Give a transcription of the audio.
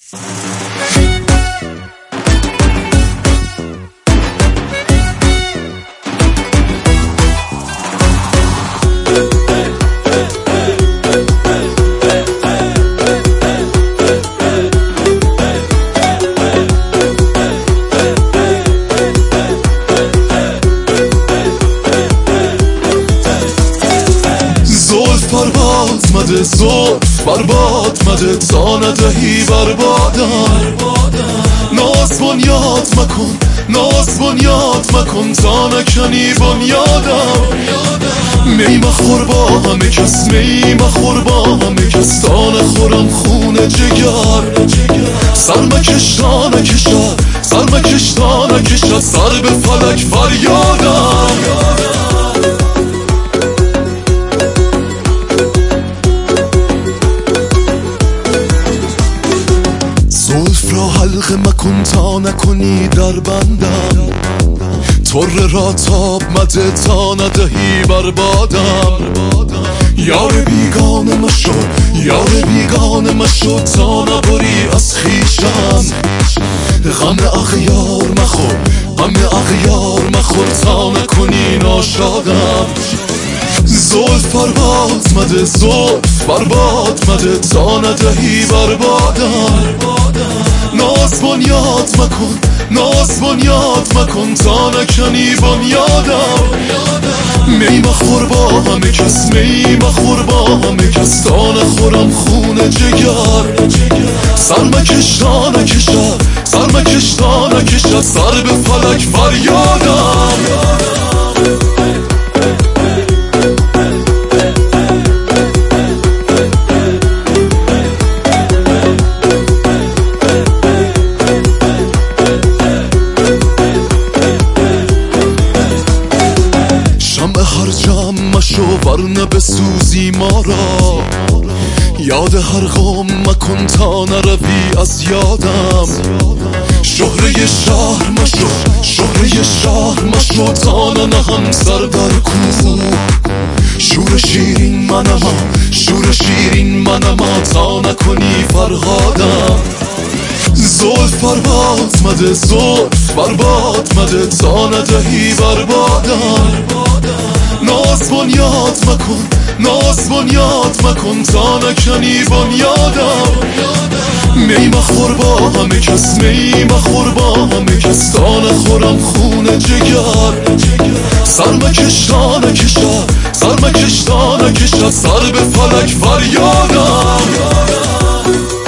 برباد مده زلف برباد مده تا ندهی بربادم ناز بنیاد مکن ناز بنیاد مکن تا نکنی بنیادم می مخور با همه کس می مخور با همه کس تا نخورم خون جگر سر مکش تا نکشد سر مکش تا نکشد سر به فلک فریادم زلف را حلقه مکن تا نکنی در بندم طره را تاب مده تا ندهی بربادم یار بیگانه مشو یار بیگانه مشو تا نبری از خویشم غم اغیار مخور غم اغیار مخور تا نکنی ناشادم زلف برباد مده زلف برباد مده تا ندهی بربادم ناز بنیاد مکن ناز بنیاد مکن تا نکنی بنیادم می مخور با همه کس می مخور با همه کس تا نخورم خون جگر سر مکش تا نکشد سر مکش تا نکشد سر به فلک فریادم هر جمع مشو ورنه بسوزی ما را یاد هر غم مکن تا نروی از یادم شهره شهر مشو شهره شهر مشو تا ننهم سر در کو شور شیرین منم شور شیرین منم تا نکنی فرهادم زلف برباد مده زلف برباد مده تا ندهی بربادم ناز بنیاد مکن ناز بنیاد مکن تا نکنی بنیادم می مخور با همه کس می مخور با همه کس تا نخورم خون جگر سر مکش تا نکشد سر مکش تا نکشد سر به فلک فریادم